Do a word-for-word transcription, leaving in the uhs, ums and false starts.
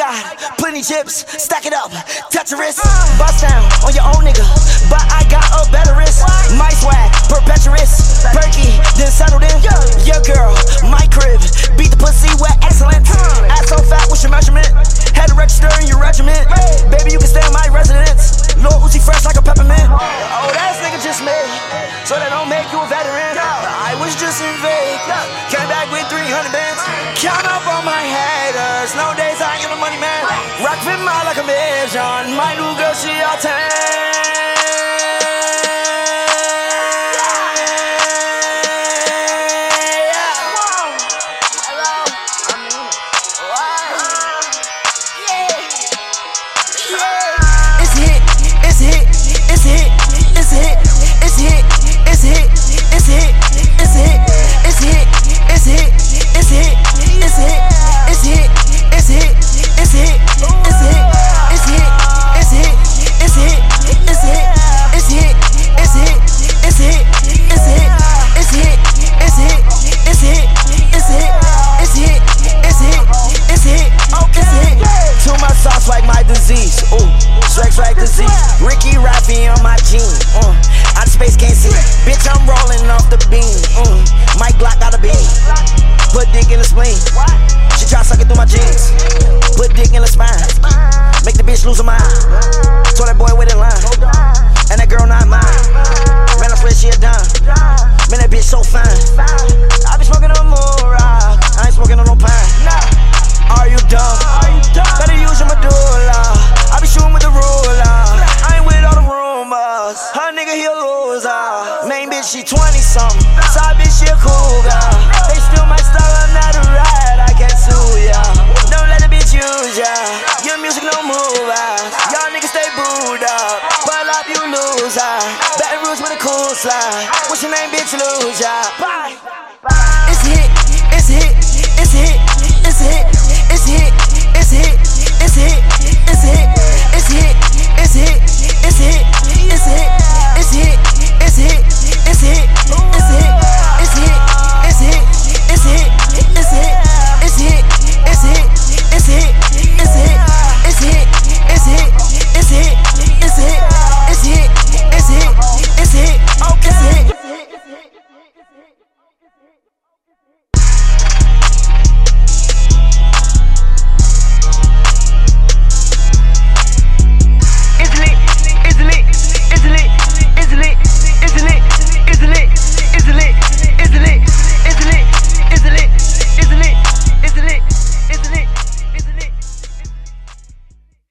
God, plenty chips, stack it up, touch your wrist. Bust down on your own nigga, but I got a better wrist. My swag, perpetuous, perky, then settled in. Your girl, my crib, beat the pussy with excellence. Ass so fat, what's your measurement? Head register in your regiment. Baby, you can stay in my residence. Lil Uzi fresh like a peppermint. Oh, that's nigga just me, so that don't make you a veteran. I was just in Vegas, came back with three hundred bands. Count up on my haters, no days I am the money man. Rock fit my like a vision, my new girl she all ten. Like disease, Ricky Rafi on my jean. Uh, out of space can't see. Bitch, I'm rolling off the beam. Uh, my Glock got a beam. Put dick in the spleen. She try suck it through my jeans. Put dick in the spine. Make the bitch lose her mind. Told that boy wait in line. And that girl not mine. Man, I swear she a dime. Man, that bitch so fine. I be smoking on moon rock. I ain't smoking on no pine. Are you dumb? Better use your medulla. I be shooting with the ruler. I ain't with all the rumors. Her nigga, he a loser. Main bitch, she twenty something. Side bitch, she a cougar. They steal my style, I'm not a ride. I can't sue ya. Don't let the bitch use ya. Your music no move out. Y'all niggas stay booed up. But up, you loser. Baton Rouge with a cool slide. What's your name, bitch? Lose ya. Bye.